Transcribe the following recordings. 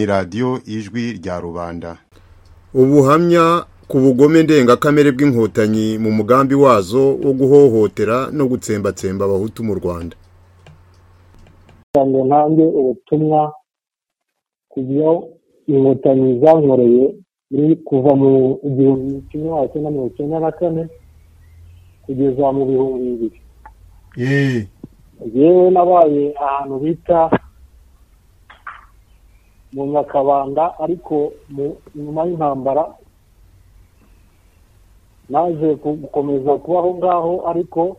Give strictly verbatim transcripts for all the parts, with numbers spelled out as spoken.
ni radio Ijwi rya Rubanda. Ubuhamya ku bugome ndengakamere bw'inkotanyi mu mugambi wazo wo guhohotera no gutsembatsemba abahutu mu Rwanda. Ngo ntange ubutumwa kubyo inkotanyi zankoreye muri kuva mu igihumbi kimwe magana mirongo icyenda na kane kugeza mu bihumbi bibiri. Eh. Yewe nabaye ahantu bita mu Nyakabanda, ariko nyuma y'intambara naje gukomeza kubaho ngaho, ariko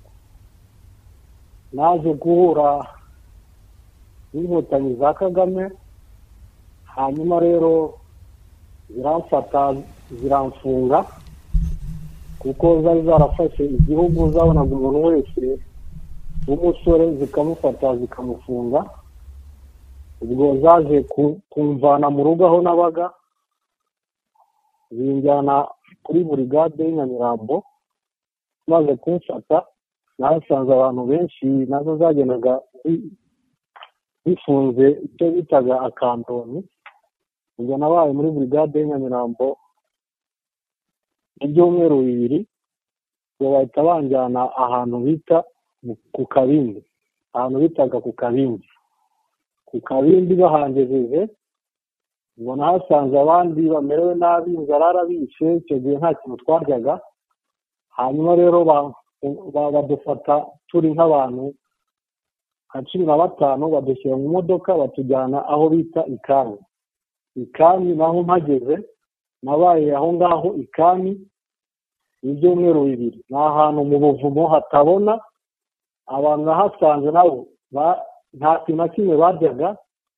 naje guhura n'inkotanyi za Kagame, hanyuma rero ziramfata ziramfunga kuko zari zarafashe igihugu, zabonaga umuntu wese w'umusore zikamufata zikamufunga. Ubwo zaje kumvana mu rugo aho nabaga, zinjyana kuri burigade y'Nyamirambo. Maze kumfata nasanze abantu benshi nazo zagenaga bifunze icyo bitaga akantoni. Ubwo nabaye muri burigade y'Nyamirambo ibyumweru bibiri, bahita banjyana ahantu bita ku Kabindi, ahantu bitaga ku Kabindi. Ku Kabindi bahangejeje, ubwo nahasanze abandi bamerewe nabi, inzara bishe, icyo gihe nta kintu twaryaga. Hanyuma rero badufata turi nk'abantu nka cumi na batanu, badushyira mu modoka batujyana aho bita Ikami. Ikami naho mpageze, nabaye aho ngaho Ikami ibyumweru bibiri. Ni ahantu mu buvumo hatabona, abantu nahasanze nabo nta kintu na kimwe baryaga.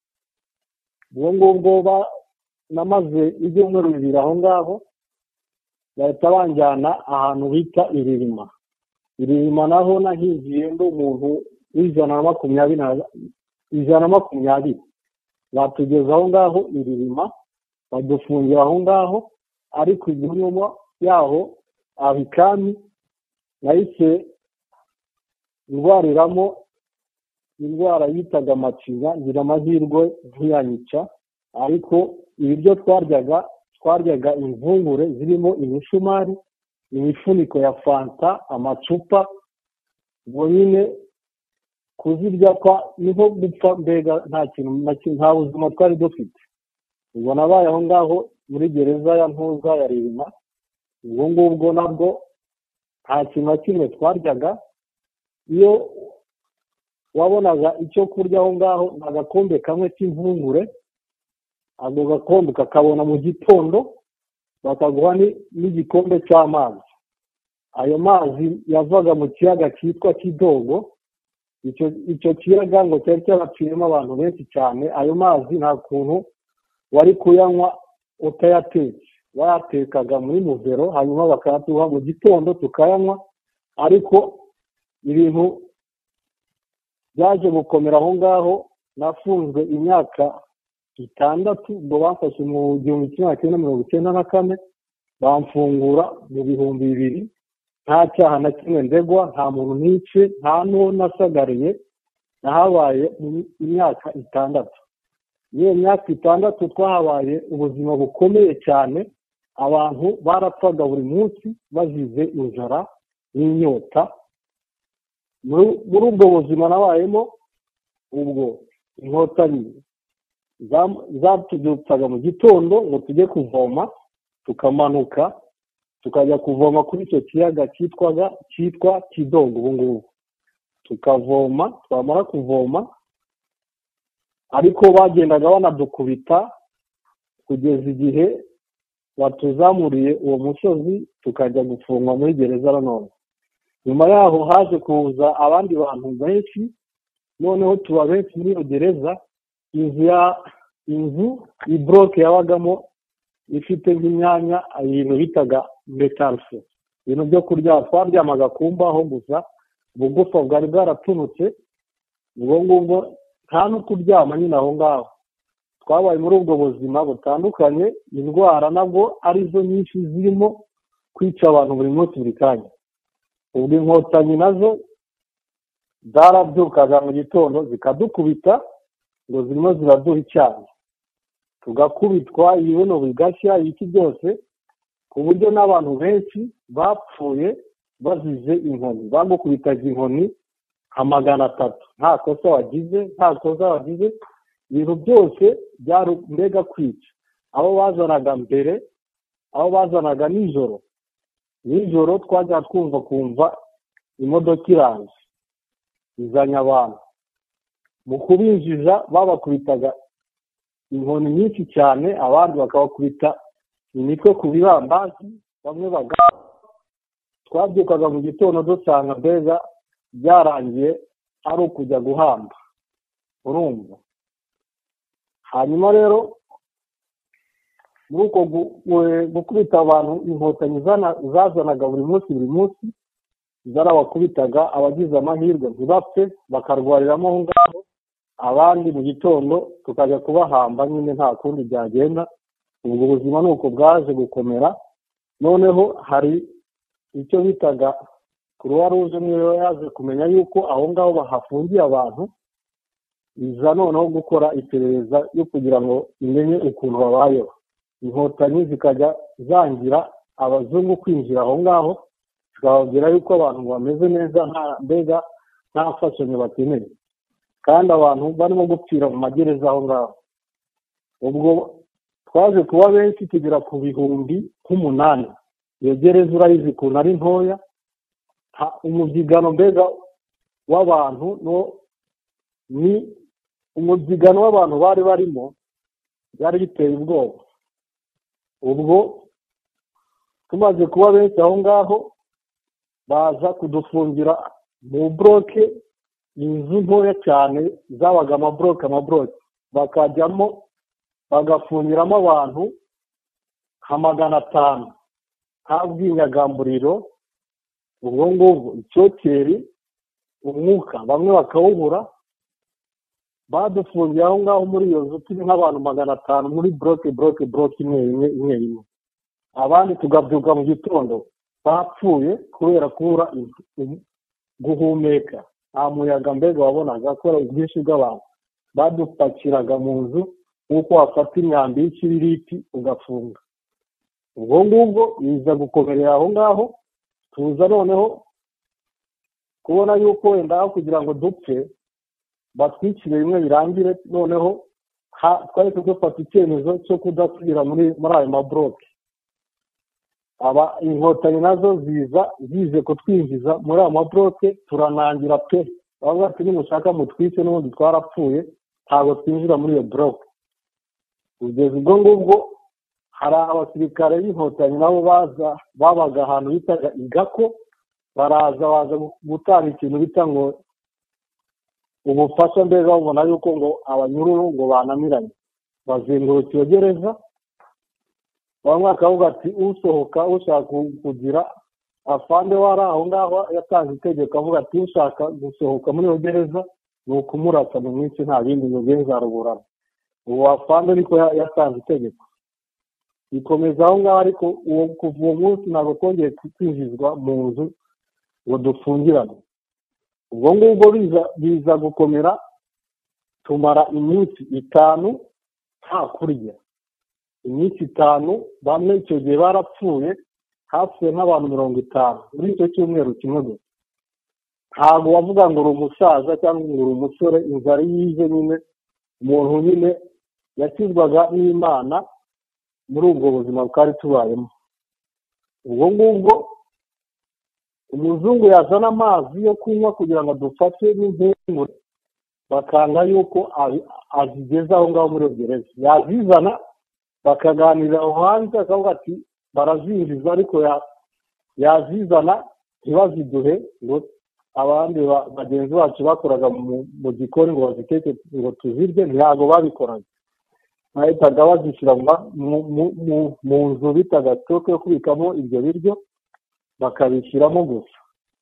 Ubwo ngubwo namaze ibyumweru bibiri aho ngaho, bahita banjyana ahantu bita Iririma. Iririma naho nahigiye ndi umuntu w'ijana na makumyabiri ijana na makumyabiri. Batugeza aho ngaho Iririma, badufungira aho ngaho, ariko inyuma yaho abikami nahise ndwariramo indwara yitaga macinya, ngira amahirwe ntiyanyica. Ariko ibiryo twaryaga twaryaga imvungure zirimo imishumari, imifuniko ya fanta, amacupa. Ubwo nyine kuzirya kwa niho gupfa, mbega nta kintu nta buzima twari dufite. Ubwo nabaye aho ngaho muri gereza ya Ntuza ya Ririma. Ubwo ngubwo nabwo nta kintu na kimwe twaryaga. Iyo wabonaga icyo kurya aho ngaho n'agakombe kamwe k'imvungure, ako gakombe kakabona mu gitondo, bakaguha n'igikombe cy'amazi. Ayo mazi yavaga mu kiyaga cyitwa Kidogo. icyo icyo kiyaga ngo cyari cyarapfiremo abantu benshi cyane. Ayo mazi nta kuntu wari kuyanywa utayatetse, bayatekaga muri muvero, hanyuma bakayatuha mu gitondo tukayanywa. Ariko ibintu byaje gukomera aho ngaho. Nafunzwe imyaka itandatu, ubwo bafashe mu gihumbi kimwe magana mirongo icyenda na kane, bamfungura mu bihumbi bibiri. Nta cyaha na kimwe ndegwa, nta muntu nice, nta n'uwo nasagariye. Nahabaye imyaka itandatu. Iyo myaka itandatu twahabaye ubuzima bukomeye cyane. Abantu barapfaga buri munsi bazize inzara n'inyota. Muri ubwo buzima nabayemo, ubwo inkotanyi zatubyutsaga mu gitondo ngo tujye kuvoma, tukamanuka tukajya kuvoma kuri icyo kiyaga cyitwaga cyitwa Kidogo. Ubu ngubu tukavoma, twamara kuvoma ariko bagendaga banadukubita kugeza igihe batuzamuriye uwo musozi tukajya gufungwa muri gereza nanone. Nyuma yaho haje kuza abandi bantu benshi, noneho tuba benshi muri iyo gereza. Inzu ya inzu ibroke yabagamo ifite nk'imyanya ibintu bitaga metalse, ibintu byo kurya twaryamaga ku mbaho gusa, ubugufa bwari bwaratunutse. Ubwo ngubwo nta no kuryama nyine aho ngaho. Twabaye muri ubwo buzima butandukanye. Indwara nabwo arizo nyinshi zirimo kwica abantu buri munsi buri kanya. Ubwo inkotanyi nazo zarabyukaga mu gitondo zikadukubita ngo zirimo ziraduha icyayi. tugakubitwa ibibuno bigashya iki byose, ku buryo n'abantu benshi bapfuye bazize inkoni. Bagukubitaga inkoni nka magana atatu nta kosa wagize nta kosa wagize ibintu byose byari mbega kwica. Aho bazanaga mbere, aho bazanaga nijoro nijoro twajya twumva kumva imodoka iraje izanye abantu, mu kubinjiza babakubitaga inkoni nyinshi cyane, abandi bakabakubita imitwe ku bibambazi, bamwe baga twabyukaga mu gitondo dusanga mbega byarangiye ari ukujya guhamba, urumva. Hanyuma rero muri uko gukubita abantu inkotanyi zazanaga buri munsi buri munsi zarabakubitaga, abagize amahirwe ntibapfe bakarwariramo aho ngaho, abandi mu gitondo tukajya kubahamba nyine nta kundi byagenda. Ubwo buzima ni uko bwaje gukomera. Noneho hari icyo bitaga Croix Rouge, niyo yaje kumenya yuko aho ngaho bahafungiye abantu, iza noneho gukora iperereza yo kugira ngo imenye ukuntu babayeho. Inkotanyi zikajya zangira abazungu kwinjira aho ngaho, zikababwira yuko abantu bameze neza, nta mbega nta mfashanyo bakeneye, kandi abantu barimo gupfira mu magereza aho ngaho. Ubwo twaje kuba benshi tugera ku bihumbi nk'umunani. Iyo gereza urayizi ukuntu ari ntoya, umubyigano mbega w'abantu no ni umubyigano w'abantu bari barimo byari biteye ubwoba. Ubwo tumaze kuba benshi aho ngaho, baza kudufungira mu bloke, inzu ntoya cyane zabaga amabloke amabloke, bakajyamo bagafungiramo abantu nka magana atanu nta bwinyagamburiro. Ubwo ngubwo icyokeri umwuka bamwe bakawubura, badufungiye aho ngaho muri iyo nzu turi nk'abantu magana atanu muri bloke bloke bloke imwe imwe imwe imwe. Abandi tugabyuka mu gitondo bapfuye kubera kubura guhumeka, nta muyaga mbega wabonaga kubera ubwinshi bw'abantu. Badupakiraga mu nzu nk'uko wafata imyambi y'ikibiriti ugafunga. Ubwo ngubwo biza gukomerera aho ngaho, tuza noneho kubona yuko wenda aho kugira ngo dupfe batwikire bimwe birangire, noneho twari dufata icyemezo cyo kudasubira muri muri ayo mabloke. Aba inkotanyi nazo ziza zize kutwinjiza muri ayo mabloke, turanangira pe, bavuga ati nimushaka mutwice n'ubundi twarapfuye, ntabwo twinjira muri iyo bloke. Kugeza ubwo ngubwo hari abasirikare b'inkotanyi nabo baza babaga ahantu bitaga Igako, baraza baza gutanga ikintu bita ngo ubufasha, mbega babona yuko ngo abanyururu ngo banamiranye, bazenguruka iyo gereza. Bamwe bakavuga ati usohoka ushaka kugira afande wari aho ngaho yatanze itegeko avuga ati ushaka gusohoka muri iyo gereza ni ukumurasa mu minsi, nta bindi ngo gereza ruburana. Uwo afande niko yatanze itegeko, ikomeza aho ngaho. Ariko uwo kuva uwo munsi ntabwo twongeye kwinjizwa mu nzu ngo dufungirane. Ubwo ngubwo biza biza gukomera, tumara iminsi itanu nta kurya. Iminsi itanu bamwe icyo gihe barapfuye, hapfuye nk'abantu mirongo itanu muri icyo cyumweru kimwe gusa. Ntabwo wavuga ngo uri umusaza cyangwa ngo uri umusore, inzara yize nyine, umuntu nyine yakizwaga n'Imana muri ubwo buzima bwari tubayemo. Ubwo ngubwo umuzungu yazana amazi yo kunywa kugira ngo dufate n'impumuro, bakanga yuko azigeza aho ngaho muri iyo gereza. Yazizana bakaganira aho hanze, akavuga ati barazinjiza, ariko yazizana ntibaziduhe ngo abandi bagenzi bacu bakoraga mu gikoni ngo baziteke ngo tuzirye, ntabwo babikoraga. Bahitaga bazishyira mu nzu bitaga stoke yo kubikamo ibyo biryo, bakabishyiramo gusa.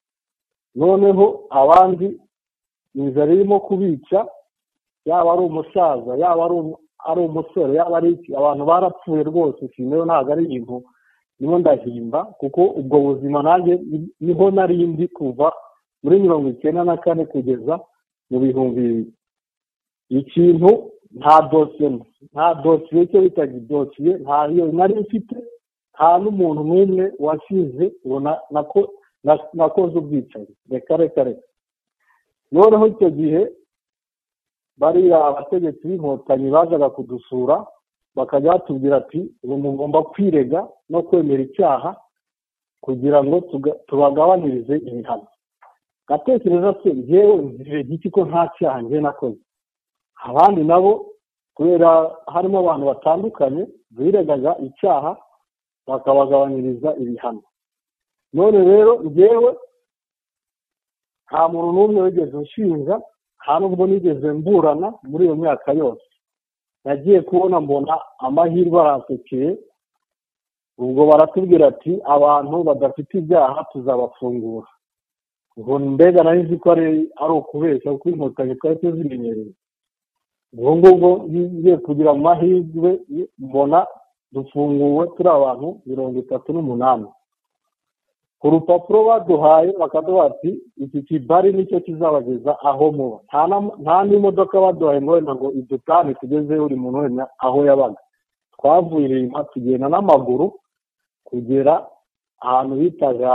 Noneho abandi inzara irimo kubica, yaba ari umusaza, yaba ari umusore, yaba ari iki, abantu barapfuye rwose. Sineyo ntabwo ari ibintu niho ndahimba, kuko ubwo buzima nanjye niho nari ndi kuva muri mirongo icyenda na kane kugeza mu bihumbi bibiri. Ikintu nta dosiye nta dosiye cyo bitaga dosiye ntayo nari mfite, nta n'umuntu n'umwe wasize ngo nakoze ubwicanyi, reka reka reka. noneho icyo gihe bariya abategetsi b'inkotanyi bazaga kudusura bakajya batubwira ati ubu mugomba kwirega no kwemera icyaha kugira ngo tubagabanirize ibihano. gatekereza se njyewe nzire giki ko nta cyaha njye nakoze, abandi nabo kubera harimo abantu batandukanye biregaga icyaha bakabagabanyiriza ibihano. none rero njyewe nta muntu n'umwe wigeze ushinja, nta nubwo nigeze mburana muri iyo myaka yose. nagiye kubona mbona amahirwe aransekeye, ubwo baratubwira ati abantu badafite ibyaha tuzabafungura. ubwo mbega nari nzi ko ari ukubeshya kuko inkotanyi twari tuzimenyereye. ubwo ngubwo ngiye kugira amahirwe mbona dufunguwe turi abantu mirongo itatu n'umunani. ku rupapuro baduhaye bakaduha ati iki kibari nicyo kizabageza aho muba. nta n'imodoka baduhaye ngo wenda ngo idutane tugeze buri muntu wenda aho yabaga. twavuye inyuma tugenda n'amaguru kugera ahantu bitaga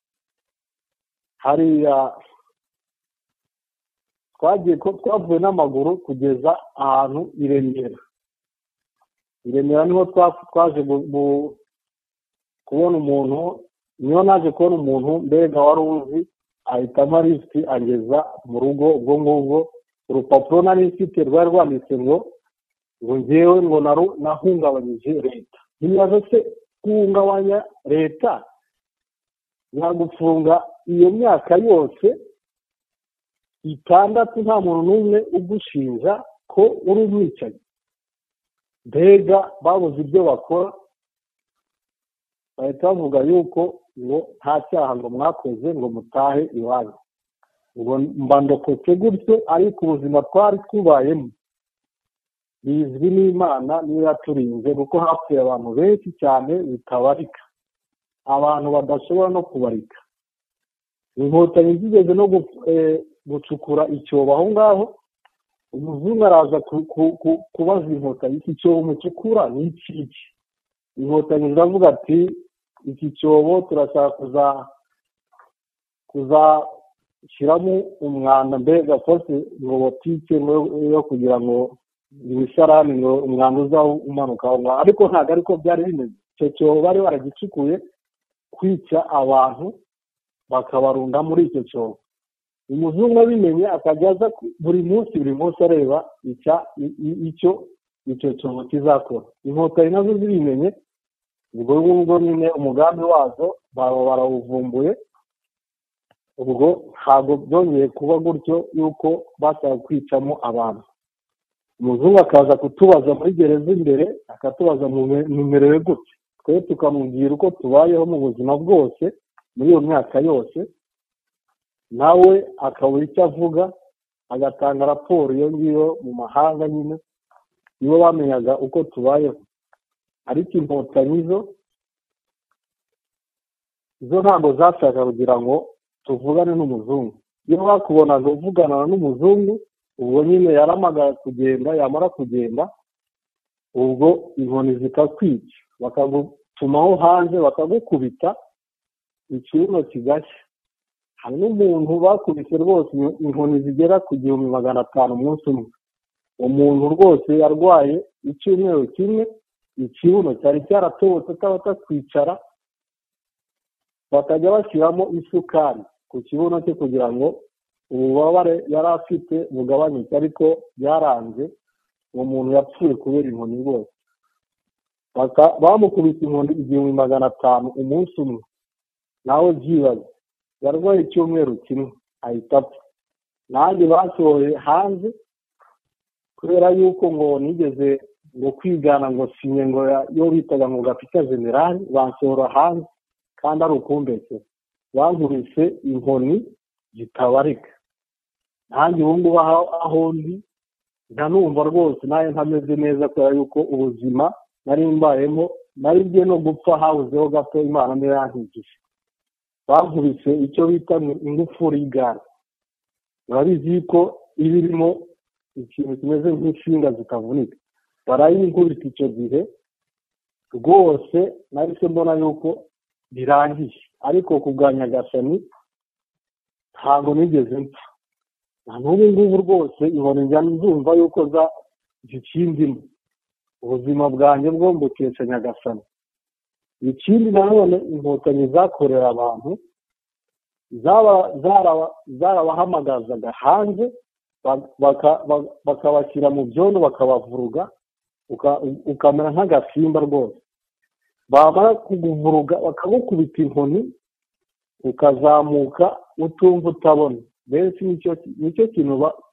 hariya, twagiye twavuye n'amaguru kugeza ahantu i Remera. i Remera niho twaje kubona umuntu, niyo naje kubona umuntu mbega wari uzi ahitamo lisiti angeza mu rugo. ubwo ngubwo urupapuro nari mfite rwari rwanditse ngo ngo njyewe ngo nahungabanyije leta. ntibaze se guhungabanya leta yagufunga iyo myaka yose itandatu nta muntu n'umwe ugushinja ko uri umwicanyi? mbega babuze ibyo bakora, bahita bavuga yuko ngo nta cyaha ngo mwakoze ngo mutahe iwanyu. ubwo mba ndokotse gutyo, ariko ubuzima twari tubayemo bizwi n'Imana niyo yaturinze, kuko hapfuye abantu benshi cyane bitabarika, abantu badashobora no kubarika. inkotanyi zigeze no gucukura icyobo aho ngaho, umuzungu araza kubaza inkotanyi iki cyobo mucukura ni iki? inkotanyi ziravuga ati iki cyobo turashaka kuza kuzashyiramo umwanda, mbega fose robotike yo kugira ngo ibisarani ngo umwanda uzaho umanuka aho ngaho. ariko ntabwo ariko byari bimeze. icyo cyobo bari baragicukuye kwica abantu bakabarunda muri icyo cyobo. umuzungu abimenye akajya aza buri munsi buri munsi areba icyo icyo cyobo kizakora. inkotanyi nazo zibimenye, ubwo ngubwo nyine umugambi wazo baba barawuvumbuye. ubwo ntabwo byongeye kuba gutyo yuko bashaka kwicamo abantu. umuzungu akaza kutubaza muri gereza imbere, akatubaza mumerewe gutya, twe tukamubwira uko tubayeho mu buzima bwose muri iyo myaka yose, nawe akabura icyo avuga, agatanga raporo iyo ngiyo mu mahanga. nyine nibo bamenyaga uko tubayeho. ariko inkotanyi zo zo ntabwo zashaka kugira ngo tuvugane n'umuzungu. iyo bakubonaga uvugana n'umuzungu, ubwo nyine yaramagara kugenda, yamara kugenda ubwo inkoni zikakwica, bakagutumaho hanze bakagukubita ikibuno kigashya. hari n'umuntu bakubise rwose inkoni zigera ku gihumbi magana atanu umunsi umwe. umuntu rwose yarwaye icyumweru kimwe, ikibuno cyari cyaratobotse ataba atakwicara, bakajya bashyiramo isukari ku kibuno cye kugira ngo ububabare yari afite bugabanyuke, ariko byaranze. uwo muntu yapfuye kubera inkoni rwose. bamukubise inkoni igihumbi magana atanu umunsi umwe. nawe byibaze, yarwaye icyumweru kimwe ahita apfa. nanjye basohoye hanze kubera yuko ngo nigeze ngo kwigana ngo sinye ngo yo bitaga ngo gapita generali, bansohora hanze kandi ari ukumbese. bankubise inkoni zitabarika. nanjye ubu ngubu aho ndi ndanumva rwose nawe ntameze neza, kubera yuko ubuzima nari mbayemo nari ngiye no gupfa habuzeho gato, Imana niyo yankijije. bankubise icyo bita ingufuri y'igare. murabizi ko iba irimo ikintu kimeze nk'inshinga zitavunika, barayinkubita icyo gihe rwose nahise mbona yuko birangiye, ariko ku bwa Nyagasani ntabwo nigeze mpfa. Na n'ubu ngubu rwose inkoni njya nzumva yuko za zikindimo, ubuzima bwanjye bwo mbukesha Nyagasani. Ikindi nanone inkotanyi zakorera abantu, zarabahamagazaga hanze bakabashyira mu byondo bakabavuruga, ukamera nk'agasimba rwose. Bamara kuguvuruga bakagukubita inkoni ukazamuka utumva utabona. Benshi nicyo kintu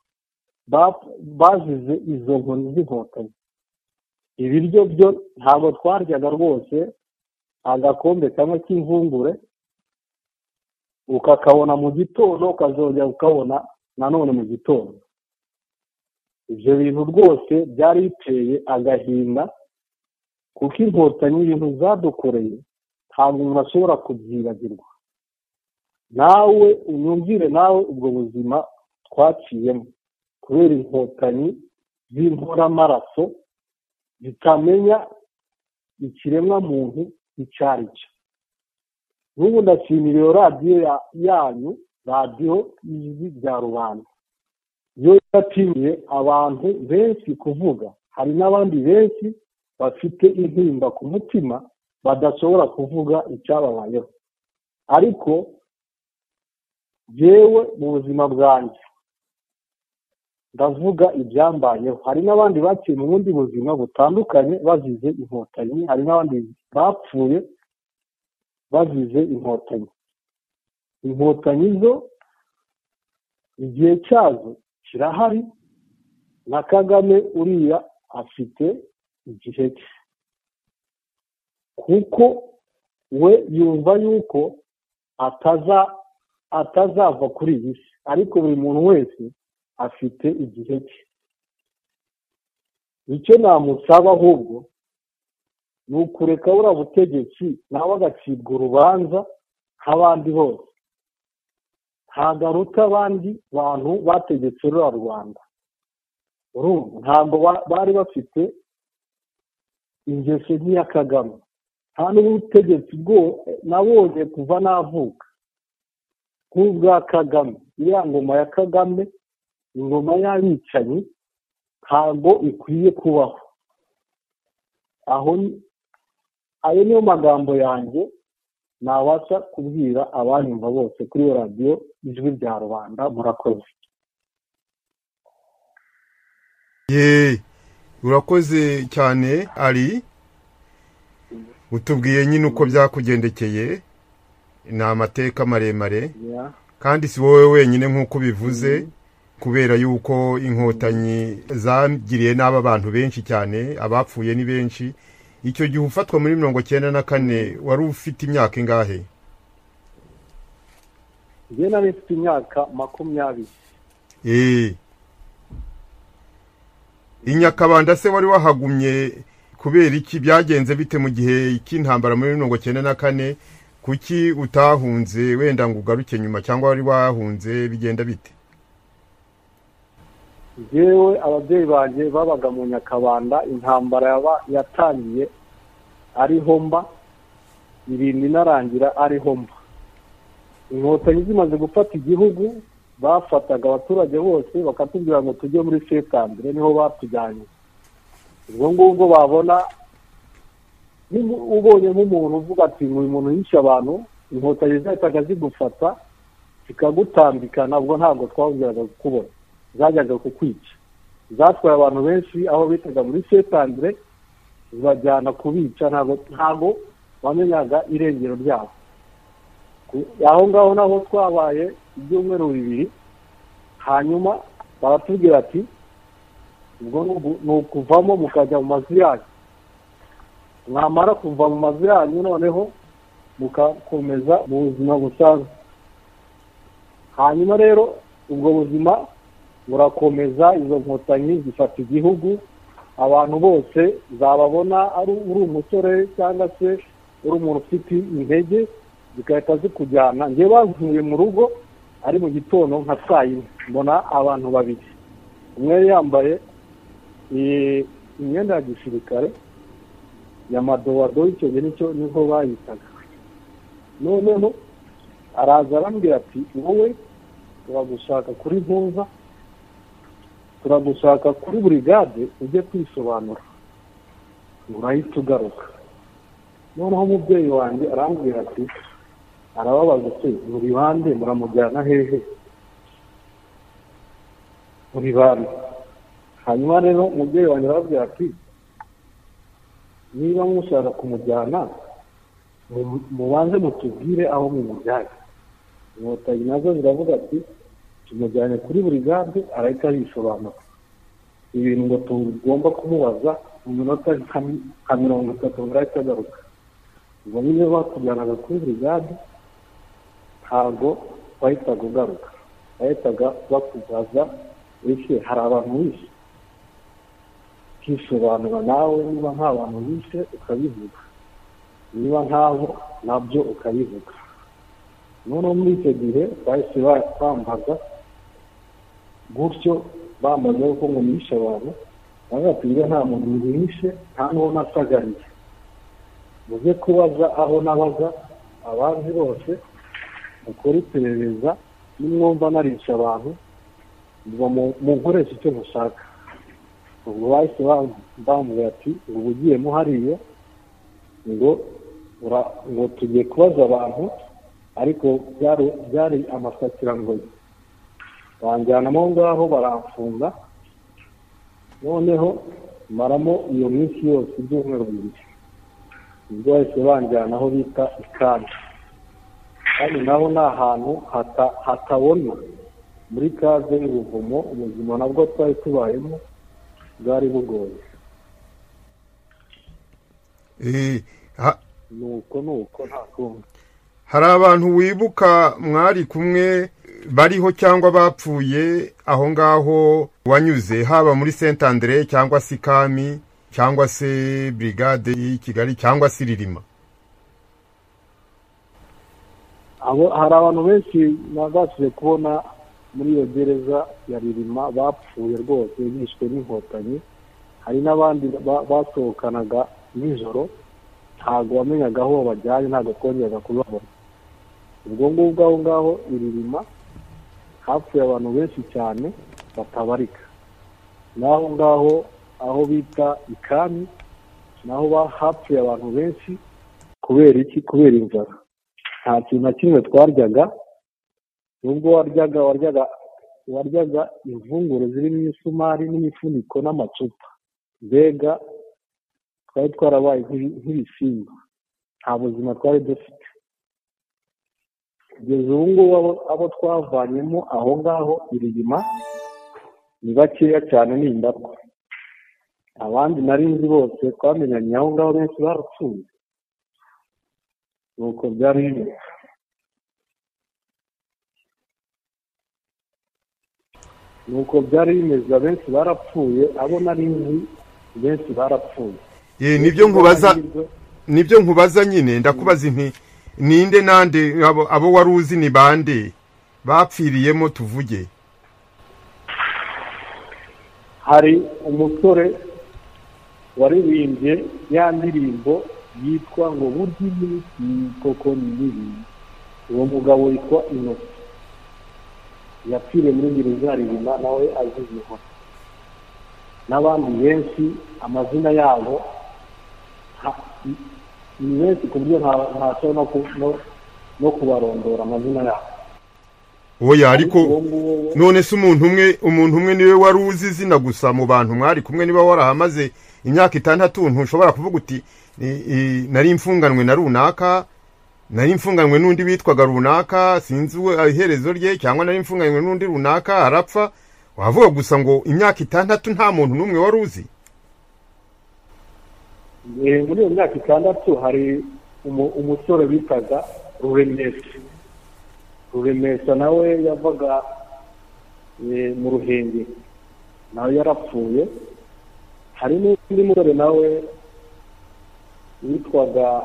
bazize izo nkoni z'inkotanyi. Ibiryo byo ntabwo twaryaga rwose, agakombe kamwe k'imvungure ukakabona mu gitondo ukazongera ukabona nanone mu gitondo. Ibyo bintu rwose byari biteye agahinda, kuko inkotanyi ibintu zadukoreye ntabwo umuntu ashobora kubyibagirwa. Nawe unyumvire nawe ubwo buzima twaciyemo kubera inkotanyi z'inkoramaraso zitamenya ikiremwa muntu icyo ari cyo. N'ubu ndashimira iyo radiyo yanyu, radiyo Ijwi rya Rubanda, yo yatimiye abantu benshi kuvuga. Hari n'abandi benshi bafite intimba ku mutima badashobora kuvuga icyababayeho, ariko yewe mu buzima bwanjye ndavuga ibyambayeho. Hari n'abandi baciye mu bundi buzima butandukanye bazize inkotanyi, hari n'abandi bapfuye bazize inkotanyi. Inkotanyi zo igihe cyazo kirahari, na Kagame uriya afite igihe cye, kuko we yumva yuko ataza atazava kuri iyi si, ariko buri muntu wese afite igihe cye. Icyo namusaba ahubwo ni ukureka buriya butegetsi nawe agacibwa urubanza nk'abandi bose. Ntabwo aruta abandi bantu bategetse ruriya Rwanda. Ntabwo bari bafite ingeso nk'iya Kagame. Nta n'ubutegetsi bwo nabonye kuva navuka nk'ubwa Kagame. Iriya ngoma ya Kagame, ingoma y'abicanyi, ntabwo ikwiye kubaho. Aho ayo niyo magambo yanjye nabasha kubwira abanyumva bose kuri iyo radiyo Ijwi rya Rubanda. Murakoze. Ye, urakoze cyane ari utubwiye nyine uko byakugendekeye. Ni amateka maremare, kandi si wowe wenyine nk'uko bivuze, kubera yuko inkotanyi zagiriye n'aba bantu benshi cyane, abapfuye ni benshi. Icyo gihe ufatwa muri mirongo cyenda na kane wari ufite imyaka ingahe? Njye nari mfite imyaka makumyabiri. Eh, Inyakabanda se wari wahagumye kubera iki? Byagenze bite mu gihe cy'intambara muri mirongo cyenda na kane? Kuki utahunze wenda ngo ugaruke nyuma, cyangwa wari wahunze bigenda bite? Jewe ababyeyi banjye babaga mu Nyakabanda, intambara yaba yatangiye ari homba, irindi narangira ari homba. Inkotanyi zimaze gufata igihugu, bafataga abaturage bose bakatubwira ngo tujye muri Setambere, niho batujyanye. Ubwo ngubwo babona ubonye nk'umuntu uvuga ati uyu muntu yishe abantu, inkotanyi zahitaga zigufata zikagutambikana. Ubwo ntabwo twabwiraga kubona, zajyaga kukwica. Zatwaye abantu benshi aho bitaga muri Setambere, zibajyana kubica. Ntabwo ntabwo bamenyaga irengero ryabo. Aho ngaho naho twabaye ibyumweru bibiri, hanyuma baratubwira ati ubwo ni ukuvamo mukajya mu mazu yanyu. Mwamara kuva mu mazu yanyu noneho mukakomeza mu buzima busanzwe. Hanyuma rero ubwo buzima burakomeza, izo nkotanyi zifata igihugu. Abantu bose zababona ari uri umusore cyangwa se uri umuntu ufite intege, zigahita zikujyana. Njye bavuye mu rugo ari mu gitondo nka saa yine, mbona abantu babiri umwe yambaye imyenda ya gisirikare ya madowadowa, icyo gihe nicyo niho bayitaga. noneho araza arambwira ati wowe turagushaka kuri mpuza, turagushaka kuri burigade ujye kwisobanura urahita ugaruka. noneho umubyeyi wanjye arambwira ati arababaza se muri bande muramujyana hehe muri bande? hanyuma rero umubyeyi wanjye arababwira ati niba mushaka kumujyana mubanze mutubwire aho mumujyanye. inkotanyi nazo ziravuga ati tumujyane kuri burigade arahita yisobanura ibintu ngo tugomba kumubaza mu minota nka mirongo itatu ngo ahita agaruka. ubwo nyine batujyanaga kuri burigade ntabwo wahitaga ugaruka, bahitaga bakubaza ese hari abantu bishe, ukisobanura nawe, niba nta bantu bishe ukabivuga, niba ntabo nabyo ukabivuga. noneho muri icyo gihe bahise bambaza gutyo, bambaza ko ngo nishe abantu, bagatubwira nta muntu bishe, nta n'uwo nasagariye, muze kubaza aho nabaza abandi bose, mukora iperereza, nimwumva narisha abantu munkoresha icyo mushaka. ubwo bahise bambwira ati ubu ugiyemo hariya ngo ngo tugiye kubaza abantu, ariko byari amasakirangoyi. banjyanamo aho ngaho baramfunga, noneho maramo iyo minsi yose ibyumweru bibiri. ubwo bahise banjyana aho bita ikani, kandi naho ni ahantu hatabona muri kaze y'ubuvumo. ubuzima nabwo twari tubayemo bwari bugoye. nuko nuko nta kumwe. hari abantu wibuka mwari kumwe bariho cyangwa bapfuye aho ngaho wanyuze, haba muri Saint Andre cyangwa se Kami cyangwa se brigade y'i Kigali cyangwa se Ririma? abo hari abantu benshi nabashije kubona muri iyo gereza ya Ririma bapfuye rwose bishwe n'inkotanyi. hari n'abandi basohokanaga nijoro, ntabwo wamenyaga aho bajyanye, ntabwo twongeraga kubabona. ubwo ngubwo aho ngaho Ririma hapfuye abantu benshi cyane batabarika. n'aho ngaho aho bita Ikami naho hapfuye abantu benshi. kubera iki? kubera inzara. nta kintu na kimwe twaryaga, nubwo waryaga waryaga waryaga imvunguro zirimo isumari n'imifuniko n'amacupa. mbega twari twarabaye nk'ibisimba, nta buzima twari dufite. kugeza ubu ngubu abo twavanyemo aho ngaho Ririma ni bakeya cyane, ni indatwa. abandi nari nzi bose twamenyanye aho ngaho benshi barapfuye. nuko byari bimeze. nuko byari bimeze abenshi barapfuye, abo nari nzi benshi barapfuye. ye nibyo nkubaza nibyo nkubaza nyine ndakubaza nti ninde nande abo, abo wari uzi ni bande bapfiriyemo tuvuge? hari umusore waririmbye ya ndirimbo yitwa ngo burya iminsi koko ni mibi. uwo mugabo witwa Innocent yapfiriye muri gereza Ririma, nawe azizeho. n'abandi benshi amazina yabo ni benshi ku buryo ntashobora no kubarondora amazina yabo. oya ariko none se umuntu umwe umuntu umwe niwe wari uzi izina gusa mu bantu mwari kumwe? niba warahamaze imyaka itandatu ntushobora kuvuga uti nari mfunganwe na runaka, nari mfunganwe n'undi witwaga runaka, sinzi iherezo rye, cyangwa nari mfunganwe n'undi runaka arapfa? wavuga gusa ngo imyaka itandatu nta muntu n'umwe wari uzi? muri iyo myaka itandatu hari umusore bitaga Ruremesha. Ruremesha nawe yavaga mu Ruhengeri, nawe yarapfuye. hari n'undi musore nawe witwaga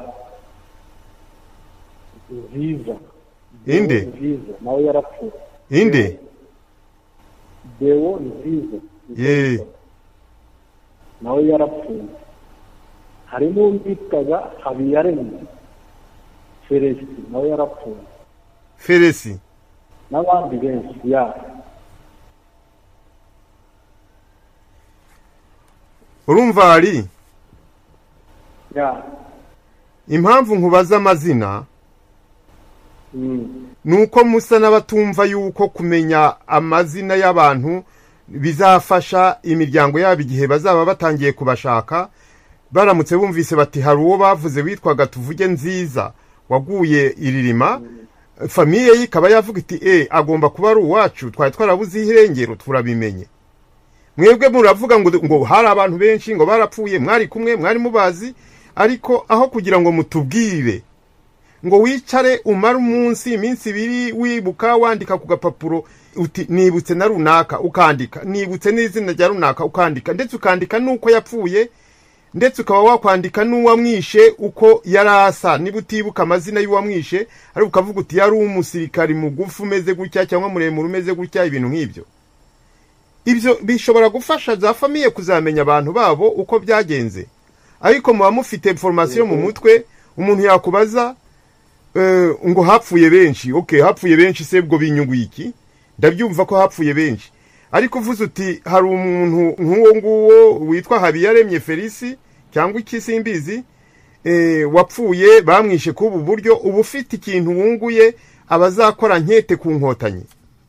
Nziza. inde Nziza nawe yarapfuye. inde Deo Nziza ye nawe yarapfuye. Harimo uwitwaga Habiyaremye Felisi nawe yarapfuye. Felisi n'abandi benshi ya urumva hari ya impamvu nkubaza amazina mm. nuko musa n'abatumva yuko kumenya amazina y'abantu bizafasha imiryango yabo igihe bazaba batangiye kubashaka, baramutse bumvise bati hari uwo bavuze witwaga tuvuge nziza waguye iririma, mm. famiye ye ikaba yavuga iti eh agomba kuba ari uwacu, twari twarabuze ihirengero turabimenye. Mwebwe muravuga ngo ngo hari abantu benshi ngo barapfuye, mwari kumwe mwari mubazi, ariko aho kugira ngo mutubwire ngo wicare umara umunsi iminsi ibiri wibuka wandika ku gapapuro uti nibutse na runaka ukandika, nibutse n'izina rya runaka ukandika, ndetse ukandika nuko yapfuye, ndetse ukaba wakwandika n'uwamwishe uko yarasa, niba utibuka amazina y'uwamwishe ari ukavuga uti yari umusirikari mugufu umeze gutya cyangwa muremure umeze gutya, ibintu nk'ibyo. Ibyo bishobora gufasha za famiye kuzamenya abantu babo uko byagenze. Ariko muba mufite information mu mutwe, umuntu yakubaza uh, ngo hapfuye benshi, okay hapfuye benshi se bwo binyunguye iki? Ndabyumva ko hapfuye benshi, ariko uvuze uti hari umuntu nk'uwo nguwo witwa Habiyaremye Felisi cyangwa iki simbizi eh wapfuye bamwishe kubu buryo, ubu ufite ikintu wunguye abazakora nkete ku nkotanyi.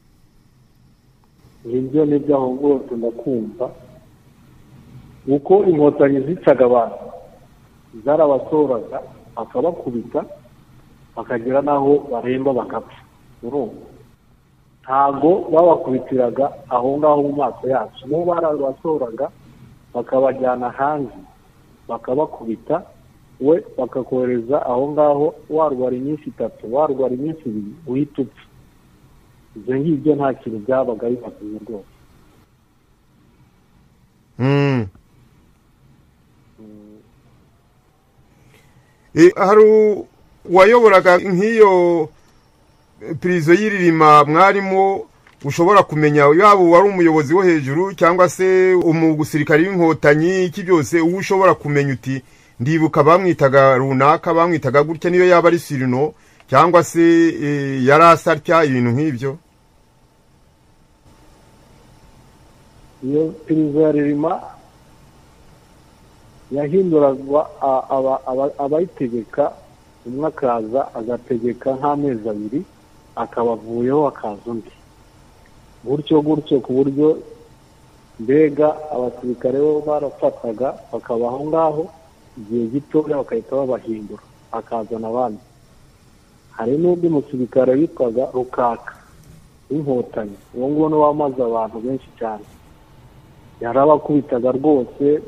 Ibyo ni byaho rwose ndakumva uko inkotanyi zicaga abantu zarabasoraga akabakubita bakagera naho baremba bakapfa. Urumva ntago babakubitiraga aho ngaho mu maso yacu, bo barabasoraga bakabajyana hanze bakabakubita, we bakakohereza aho ngaho warwara iminsi itatu warwara iminsi ibiri uhita upfa. Ibyo ngibyo nta kintu byabaga bibagiye rwose. Mm. E, hari wayoboraga nk'iyo prizo y'iririma mwarimo ushobora kumenya yaba wari umuyobozi wo hejuru cyangwa se umugusirikari w'inkotanyi, iki byose uwo ushobora kumenya uti ndibuka bamwitaga runaka bamwitaga gutya niyo yaba ari Sirino cyangwa se e, yarasarya ibintu nk'ibyo. Iyo prizo y'irima yahindurwa abayitegeka, umwe akaza agategeka nk'amezi abiri akabavuyeho akaza undi, gutyo gutyo ku buryo mbega abasirikare bo barafataga bakabaho ngaho igihe gitoya bakahita babahindura akazana abandi. Hari n'undi musirikare witwaga Rukaka w'inkotanyi, uwo nguwo ni wamaze abantu benshi cyane, yarabakubitaga rwose,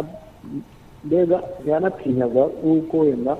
mbega ntiyanatinyaga uko wenda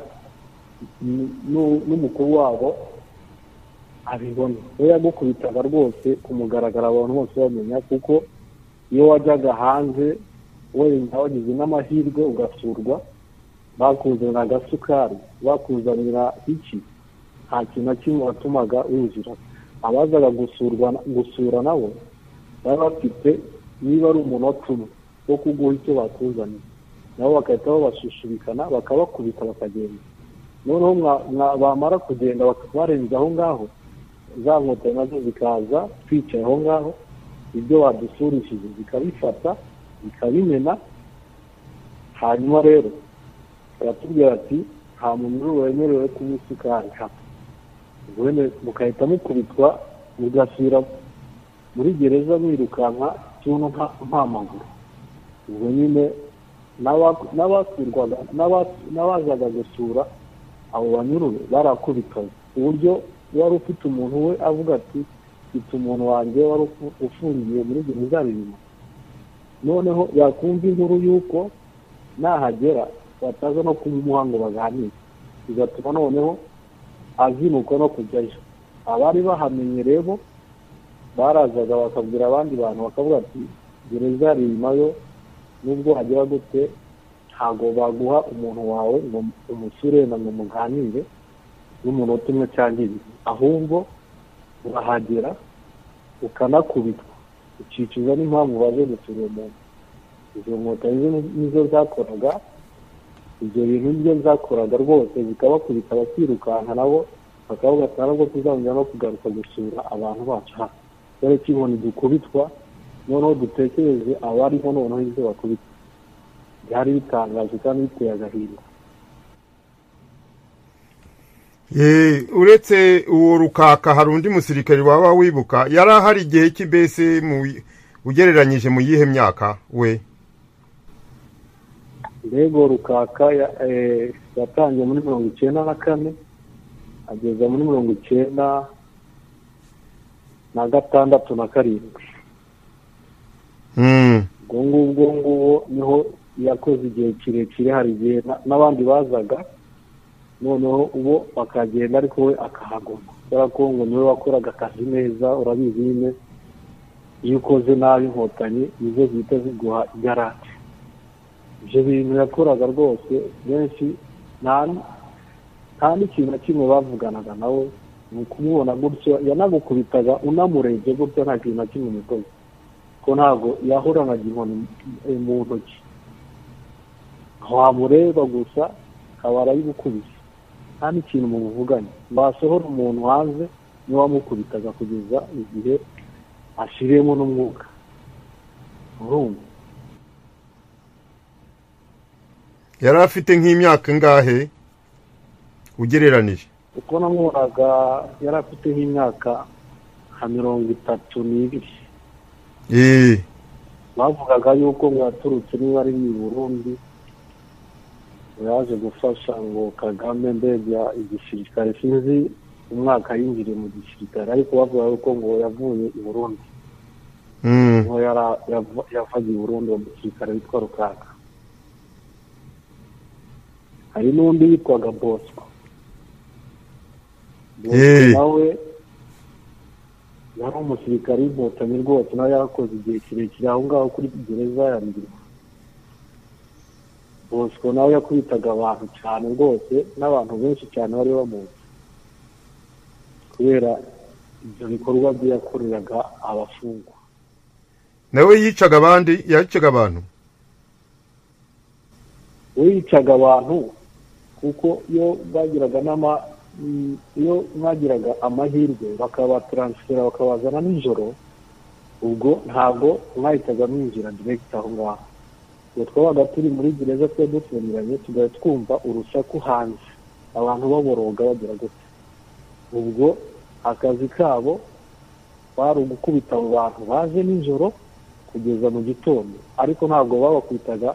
n'umukuru wabo abibona. We yagukubitaga rwose kumugaragara abantu bose bamenya, kuko iyo wajyaga hanze wenda wagize n'amahirwe ugasurwa, bakuzanira agasukari bakuzanira iki, nta kintu na kimwe watumaga winjira. Abazaga gusurwa gusura nabo bari bafite niba ari umunota umwe wo kuguha icyo bakuzaniye, nabo bagahita babashushubikana bakabakubita bakagenda. Noneho bamara kugenda bakabarenza aho ngaho, za nkotanyi nazo zikaza twicaye aho ngaho, ibyo badusurishije zikabifata zikabimena. Hanyuma rero baratubwira ati nta muntu wemerewe kunywa isukari hano, ubwo mugahita mukubitwa mugasubira muri gereza mwirukanka cyuno nta maguru. Ubwo nyine n'abasurwaga n'abazaga gusura abo banyururu barakubitaga, uburyo wari ufite umuntu we avuga ati mfite umuntu wanjye wari ufungiye muri gereza ririmo, noneho yakumva inkuru y'uko nahagera bataza no kumuha ngo baganire, bigatuma noneho azinuka no kujyayo. Abari bahamenye rero barazaga bakabwira abandi bantu bakavuga ati gereza rimayo nubwo hagera gute ntago baguha umuntu wawe ngo umusure na ngo muganire n'umunota umwe cyangwa ibiri, ahubwo urahagera ukanakubitwa ucicuza n'impamvu baje gutura umuntu. Izo nkotanyi nizo zakoraga ibyo bintu byo zakoraga rwose, zikabakubita bakirukanka nabo bakavuga ati ntabwo tuzongera no kugaruka gusura abantu bacu hano, dore ko inkoni dukubitwa noneho dutekereze abariho noneho ibyo bakubitwa. Byari bitangaje kandi biteye agahinda. Ye, uretse uwo Rukaka hari undi musirikare waba wibuka yari ahari igihe cy'ibese mu ugereranyije mu yihe myaka we? Mbego Rukaka yatangiye muri mirongo icyenda na kane ageza muri mirongo icyenda na gatandatu na karindwi. ubwo ngubwo ngubu niho yakoze igihe kirekire. Hari igihe n'abandi bazaga noneho ubo bakagenda ariko we akahaguma, kubera ko ngo niwe wakoraga akazi neza. Urabizi nyine iyo ukoze nabi inkotanyi nizo zihita ziguha igarante. Ibyo bintu yakoraga rwose benshi nta n'ikintu na kimwe bavuganaga nawe, ni ukumubona gutyo yanagukubitaga unamurebye gutyo nta kintu na kimwe umukozi, ko ntabwo yahoranaga inkoni mu ntoki. Wamureba gusa akaba arayigukubise nta n'ikintu muvuganye. Basohora umuntu hanze niwe wamukubitaga kugeza igihe ashiriyemo n'umwuka. urumva yari afite nk'imyaka ingahe ugereranije? uko namubonaga yari afite nk'imyaka nka mirongo itatu n'ibiri. Eh, bavugaga yuko ngo yaturutse niba ari mu Burundi, yaje gufasha ngo Kagame mbega igisirikare. Sinzi umwaka yinjiriye mu gisirikare, ariko bavuga yuko ngo yavuye i Burundi. mm. ngo yavaga i Burundi mu gisirikare witwa Rukaka. hari n'undi witwaga Bosco. Eh. nawe yari umusirikare w'inkotanyi rwose, nawe yarakoze igihe kirekire aho ngaho kuri gereza ya Ndira. Bosco nawe yakubitaga abantu cyane rwose, n'abantu benshi cyane bari bamuzi kubera ibyo bikorwa bye yakoreraga abafungwa. nawe yicaga abandi? yicaga abantu? we yicaga abantu kuko iyo bagiraga n'ama iyo mwagiraga amahirwe bakabataransifer bakabazana nijoro, ubwo ntabwo mwahitaga mwinjira direct aho ngaho. ubwo twabaga turi muri gereza twe dufungiranye, tugahita twumva urusaku hanze, abantu baboroga bagira gute. ubwo akazi kabo bari ugukubita abo bantu baje nijoro kugeza mu gitondo, ariko ntabwo babakubitaga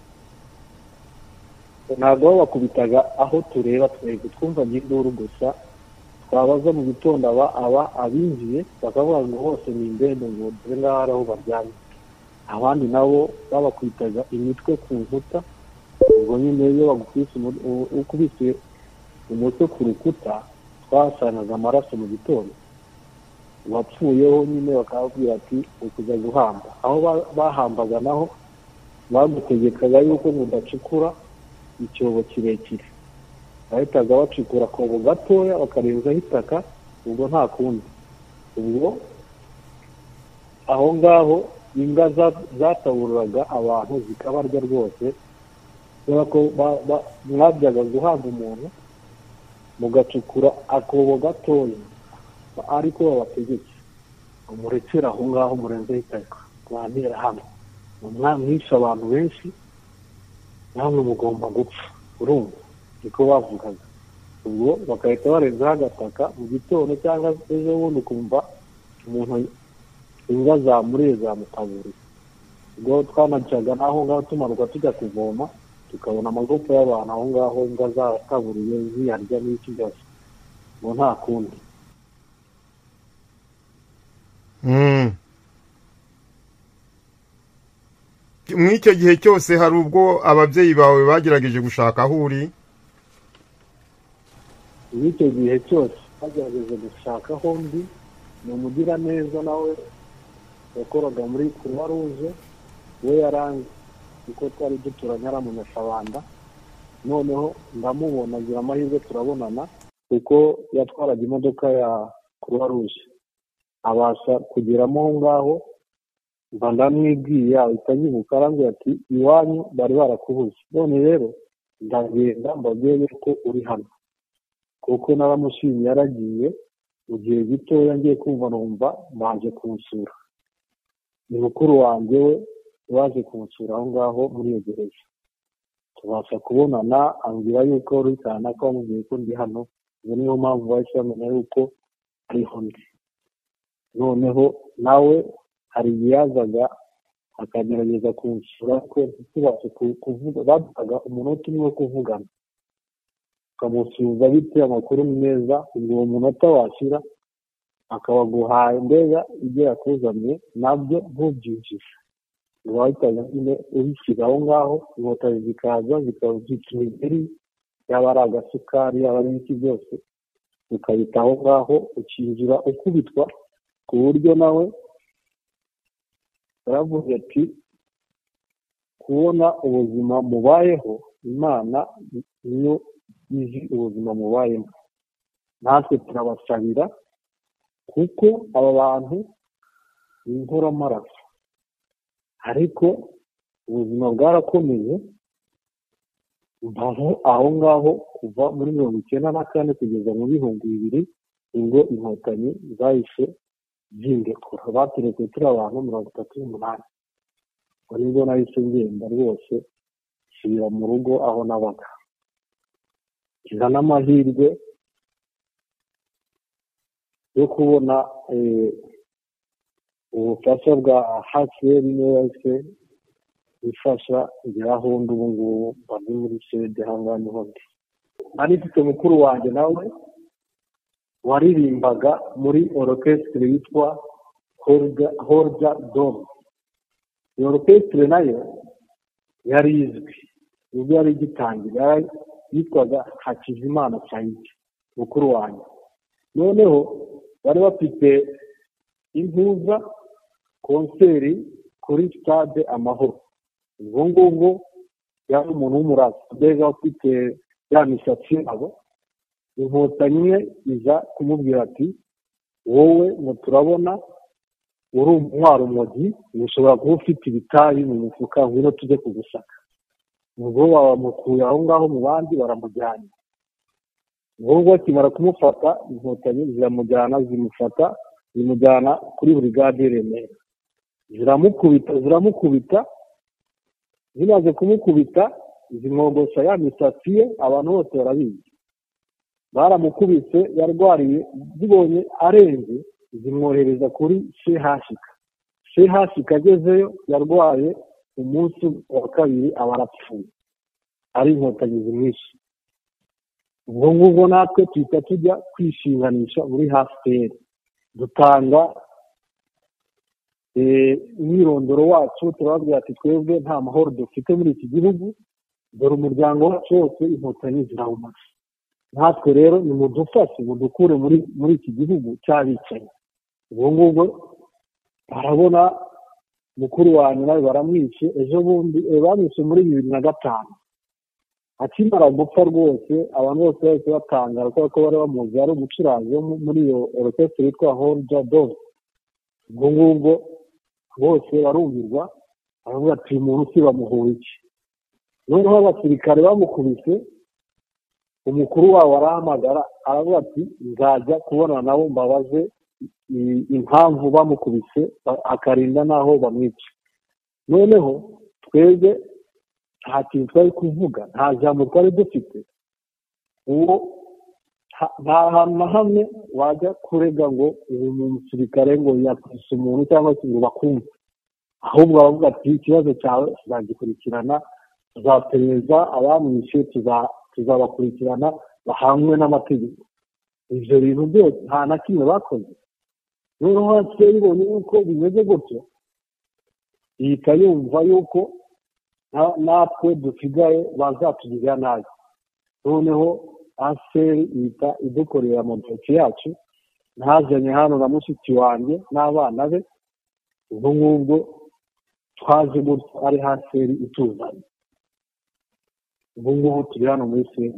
ntabwo babakubitaga aho tureba twebwe, twumva induru gusa. Twabaza mu gitondo aba aba abinjiye bakavuga ngo hose ni indembe, ngo dore ngaho ari aho baryamye. Abandi nabo babakubitaga imitwe ku nkuta. ubwo nyine iyo bagukubise ukubise umutwe ku rukuta, twasangaga amaraso mu gitondo. Wapfuyeho nyine bakababwira ati ukuza guhamba. aho bahambaga naho bagutegekaga yuko mudacukura icyobo kirekire, bahitaga bacukura akobo gatoya bakarenzaho itaka. ubwo nta kundi. ubwo aho ngaho imbwa zatabururaga abantu zikabarya rwose, kubera ko mwajyaga guhamba umuntu mugacukura akobo gatoya, ariko babategetse umurekera aho ngaho murenzeho itaka, mwantera hano mwishe abantu benshi, namwe mugomba gupfa. urumva niko bavugaga. ubwo bagahita barenzaho agataka mu gitondo, cyangwa ejo bundi ukumva umuntu imbwa zamuriye zamutaburiye. ubwo twanacaga n'aho ngaho tumanuka tujya kuvoma, tukabona amagufa y'abantu aho ngaho imbwa zataburiye ziyarya n'iki byose. ngo nta kundi. mm. muri icyo gihe cyose hari ubwo ababyeyi bawe bagerageje gushaka aho uri? muri icyo gihe cyose bagerageje gushaka aho ndi. ni umugiraneza nawe yakoraga muri Croix Rouge, we yaranze kuko twari duturanye ari umunyashabanda. noneho ndamubona, agira amahirwe turabonana, kuko yatwaraga imodoka ya Croix Rouge, abasha kugeramo aho ngaho mba ndamwibwiye ahita anyibuka arambwira ati iwanyu bari barakubuze none rero ndagenda mbabwire ko uri hano kuko naramushimye yaragiye mu gihe gitoya ngiye kumva numva baje kunsura ni mukuru wanjye we waje kunsura aho ngaho muri iyo gereza tubasha kubonana ambwira yuko uri cyane ko amubwiye ko ndi hano iyo niyo mpamvu bahise bamenya yuko ariho ndi noneho nawe hari igihe yazaga akagerageza kunsura ko ntitubashe kuvuga baduhaga umunota umwe wo kuvugana ukamusubiza bite amakuru meza ubwo uwo munota washira akabaguhaye mbega ibyo yakuzaniye nabyo ntubyinjije ngo wahitaga nyine ubishyira aho ngaho inkotanyi zikaza zikaba zita imigeri yaba ari agasukari yaba ari ibiti byose ukabita aho ngaho ukinjira ukubitwa ku buryo nawe baravuga ati kubona ubuzima mubayeho imana niyo izi ubuzima mubayemo natwe turabasabira kuko aba bantu ni inkoramaraso ariko ubuzima bwarakomeye mbaho aho ngaho kuva muri mirongo icyenda na kane kugeza mu bihumbi bibiri ubwo inkotanyi zahise zindekura baturetse turi abantu mirongo itatu n'umunani ngo nibwo nahise ngenda rwose nsubira mu rugo aho nabaga kiza n'amahirwe yo kubona ubufasha bwa haseri niyo yahise bifasha ngera aho ndi ubu ngubu mba ndi muri sede ahangaha niho ndi nari mfite mukuru wanjye nawe waririmbaga muri orokesitire yitwa horja dome iyo orokesitire nayo yari izwi ubwo yari igitangira yitwaga Hakizimana Saidi mukuru wanjye noneho bari bafite impuza konseri kuri stade Amahoro ubwo ngubwo yari umuntu w'umurasi mbega ufite ya misatsi yabo inkotanyi imwe iza kumubwira ati wowe ngo turabona uri umwaro umwagi ushobora kuba ufite ibitabi mu mufuka ngwino tujye kugusaka ubwo bamukuye aho ngaho mu bandi baramujyana ubwo bakimara kumufata inkotanyi ziramujyana zimufata zimujyana kuri burigade Remera ziramukubita ziramukubita zimaze kumukubita zimwogosha ya misatsi ye abantu bose barabizi baramukubise yarwariye zibonye arenze zimwohereza kuri shehashika shehashika agezeyo yarwaye umunsi wa kabiri aba arapfuye ari inkotanyi zimwishe ubwo ngubwo natwe tuhita tujya kwishinganisha muri hafuperi dutanga umwirondoro wacu turababwira ati twebwe nta mahoro dufite muri iki gihugu dore umuryango wacu wose inkotanyi zirawumaze natwe rero ni mudufashe mudukure muri muri iki gihugu cy'abicanyi ubwo ngubwo barabona mukuru wanyu nawe baramwishe ejo bundi bamwishe muri bibiri na gatanu akimara gupfa rwose abantu bose bahise batangara kubera ko bari bamuzi ari umucuranzi wo muri iyo orokesitire yitwa horja dome ubwo ngubwo bose barumirwa baravuga ati uyu muntu si bamuhuye iki noneho abasirikare bamukubise umukuru wabo arahamagara aravuga ati nzajya kubona nabo mbabaze impamvu bamukubise akarinda n'aho bamwica noneho twebwe nta kintu twari kuvuga nta jambo twari dufite uwo nta hantu na hamwe wajya kurega ngo uyu musirikare ngo yakwishe umuntu cyangwa se ngo bakumve ahubwo baravuga ati ikibazo cyawe tuzagikurikirana tuzaperereza abamwishe tuzabakurikirana bahanwe n'amategeko ibyo bintu byose nta na kimwe bakoze noneho hasigaye ibonye yuko bimeze gutyo ihita yumva yuko natwe dusigaye bazatugirira nabi noneho aseri ihita idukorera amadoti yacu ntazanye hano na mushiki wanjye n'abana be ubwo ngubwo twaje gutyo ari haseri ituzanye ubu ngubu turi hano muri seri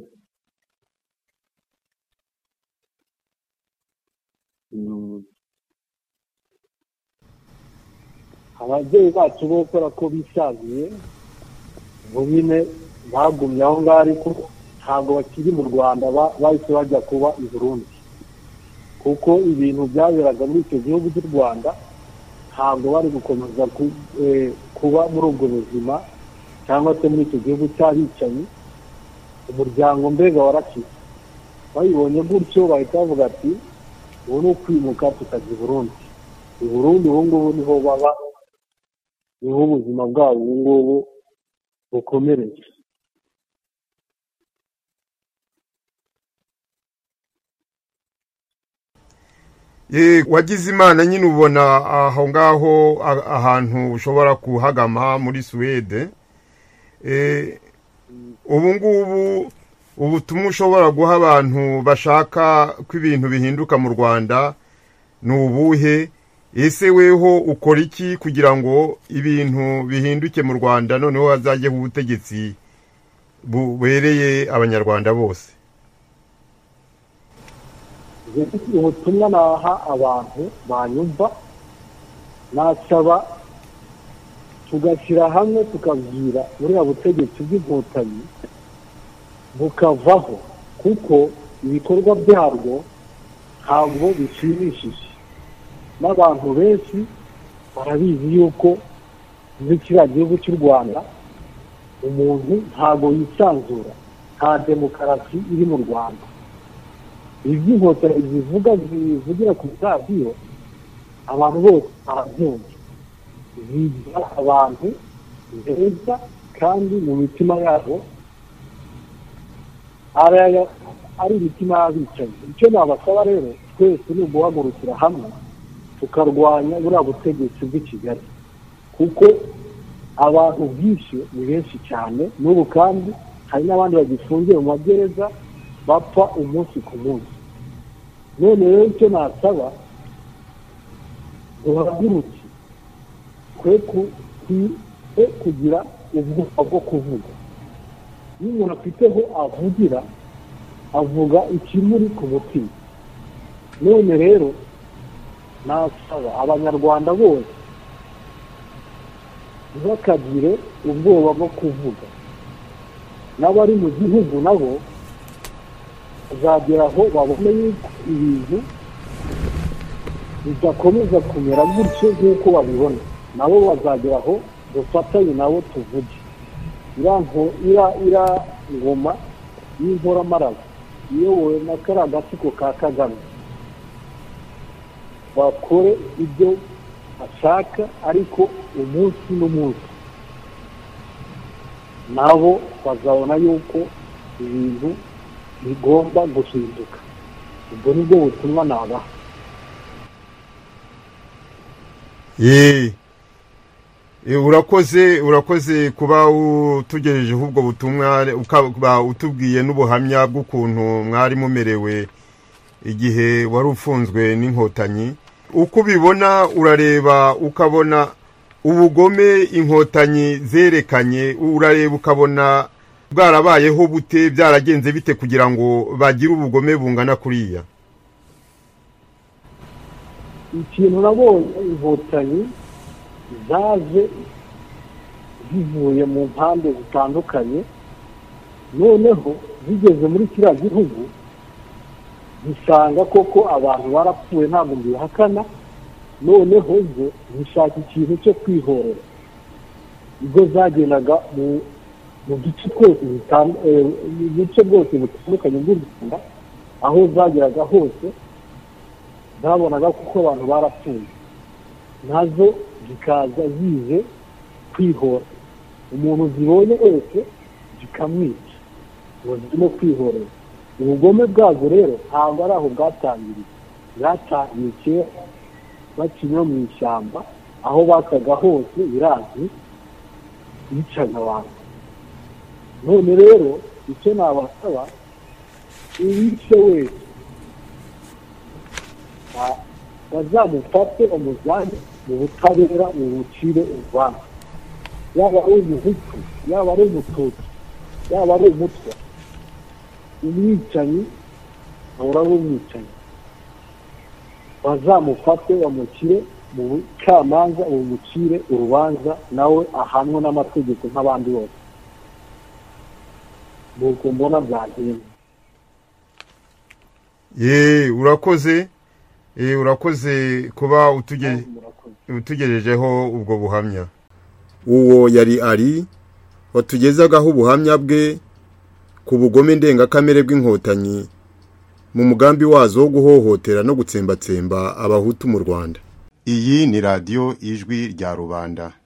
ababyeyi bacu bo gukora ko bisaziye ngo nyine bagumye aho ngaho ariko ntabwo bakiri mu Rwanda bahise bajya kuba i Burundi kuko ibintu byaberaga muri icyo gihugu cy'u Rwanda ntabwo bari gukomeza kuba muri ubwo buzima cyangwa se muri icyo gihugu cy'abicanyi umuryango mbega warakize bayibonye gutyo bahita bavuga ati ubu ni ukwimuka tukajya i Burundi i Burundi ubu ngubu niho baba niho ubuzima bwabo ubu ngubu bukomereye. Wagize imana nyine ubona aho ngaho ahantu ushobora kuhagama muri Suwede, ubu ngubu ubutumwa ushobora guha abantu bashaka ko ibintu bihinduka mu Rwanda ni ubuhe? Ese weho ukora iki kugira ngo ibintu bihinduke mu Rwanda noneho hazajyeho ubutegetsi bubereye abanyarwanda bose? Ubutumwa naha abantu banyumva nasaba tugashyira hamwe tukabwira buriya butegetsi bw'inkotanyi bukavaho kuko ibikorwa byarwo ntabwo bishimishije n'abantu benshi barabizi yuko muri kiriya gihugu cy'u Rwanda umuntu ntabwo yisanzura, nta demokarasi iri mu Rwanda. Ibyo inkotanyi zivuga zivugira ku radiyo abantu bose barabyumva, zigira abantu beza kandi mu mitima yabo ari imitima y'abicanyi. Icyo nabasaba rero twese ni uguhagurukira hamwe tukarwanya buriya butegetsi bw'i Kigali kuko abantu bwishe ni benshi cyane n'ubu kandi hari n'abandi bagifungiye mu magereza bapfa umunsi ku munsi. None rero icyo nasaba duhaguruke twe kugira ubwoba bwo kuvuga. Iyo umuntu afiteho avugira avuga ikimuri ku mutima. None rero nasaba abanyarwanda bose ntibakagire ubwoba bwo kuvuga, n'abari mu gihugu nabo bazagera aho babone yuko ibintu bidakomeza kumera gutyo nk'uko babibona, nabo bazagera aho dufatanye nabo tuvuge. Iriya ngoma y'inkoramaraso iyobowe na kariya gatsiko ka Kagame bakore ibyo ashaka ariko umunsi n'umunsi nabo bazabona yuko ibintu bigomba guhinduka. Ubwo nibwo butumwa nabaha. Ye urakoze urakoze kuba utugejejeho ubwo butumwa, ukaba utubwiye n'ubuhamya bw'ukuntu mwari mumerewe igihe wari ufunzwe n'inkotanyi. Uko ubibona urareba ukabona ubugome inkotanyi zerekanye, urareba ukabona bwarabayeho bute, byaragenze bite kugira ngo bagire ubugome bungana kuriya? Ikintu nabonye inkotanyi zaje zivuye mu mpande zitandukanye, noneho zigeze muri kiriya gihugu zisanga koko abantu barapfuye ntabwo mbihakana, noneho zo zishaka ikintu cyo kwihorera. Ubwo zagendaga mu mu gice twose mu bice bwose butandukanye bw'u Rwanda, aho zageraga hose zabonaga kuko abantu barapfuye, nazo zikaza zize kwihora. Umuntu zibonye wese zikamwica ngo zirimo kwihorera. Ubugome bwazo rero ntabwo ari aho bwatangiriye, bwatangiye kera bakiri mu ishyamba, aho bakaga hose birazwi bicaga abantu. None rero icyo nabasaba uwice wese bazamufate umujyane mu butabera mu bucire urubanza, yaba ari umuhutu yaba ari umututsi yaba ari umutwa. Umwicanyi ahora ari umwicanyi, bazamufate bamushyire mu bucamanza umucire urubanza nawe ahanwe n'amategeko nk'abandi bose nuko mbona byagenda. ye urakoze eh urakoze kuba utugeze utugejejeho ubwo buhamya. Uwo yari ari watugezagaho ubuhamya bwe ku bugome ndengakamere bw'inkotanyi mu mugambi wazo wo guhohotera no gutsembatsemba abahutu mu Rwanda. Iyi ni radio Ijwi rya Rubanda.